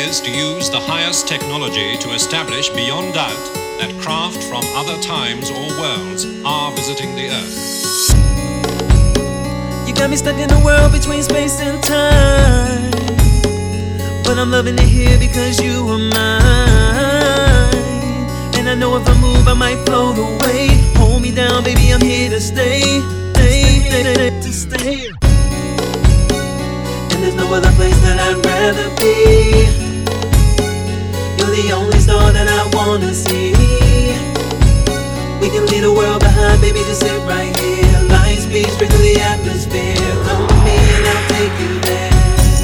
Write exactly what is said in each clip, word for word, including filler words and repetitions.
is to use the highest technology to establish beyond doubt that craft from other times or worlds are visiting the Earth. You got me stuck in a world between space and time, but I'm loving it here because you are mine. And I know if I move I might float away. Hold me down, baby, I'm here to stay, stay, stay, to stay. And there's no other place that I'd rather be. You're the only star that I wanna see. We can leave the world behind, baby, just sit right here. Light speed straight through the atmosphere. Come with me and I'll take you there.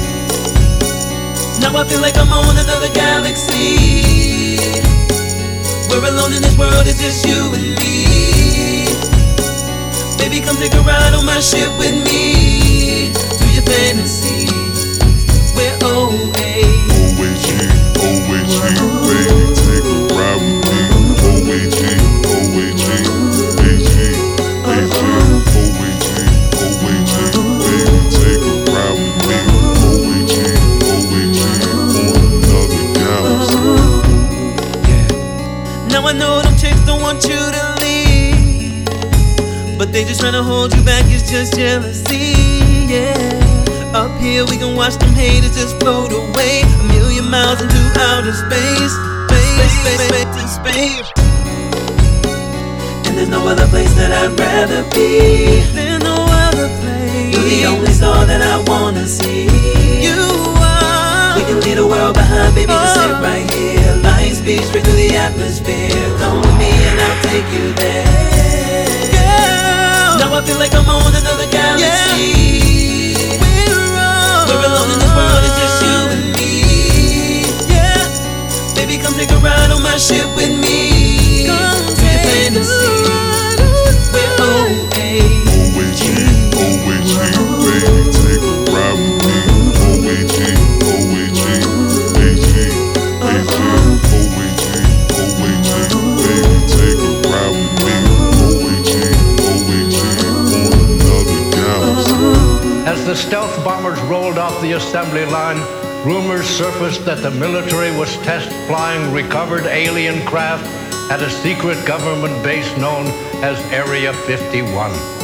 Now I feel like I'm on another galaxy. We're alone in this world, it's just you and me. Baby, come take a ride on my ship with me to your fantasy. We're O A O A G, O A G, baby, take a ride with me. O A G, O A G, A G, A G, O A G, O A G, baby, take a ride with me. O A G, O A G, on another galaxy. Yeah. Now I know them chicks don't want you to leave, but they just tryna hold you back, it's just jealousy, yeah. Up here we can watch them haters just float away a million miles into outer space, space, space, space, to space. And there's no other place that I'd rather be. There's no other place. You're the only star that I wanna see. You are. We can leave the world behind, baby, just sit right here. Light speed straight through the atmosphere. Come with me and I'll take you there. Girl, now I feel like I'm on another galaxy. Yeah. We're alone in this world, it's just you and me. Yeah, baby, come take a ride on my ship with me. Come to your fantasy. We're O A G, O A G, baby, take a ride with me. O A G, O A G, A G, A G, O A G, O A G, baby, take a ride with me. O A G, O A G, on another galaxy. As the stealth bombers rolled off the assembly line, rumors surfaced that the military was test flying recovered alien craft at a secret government base known as Area fifty-one.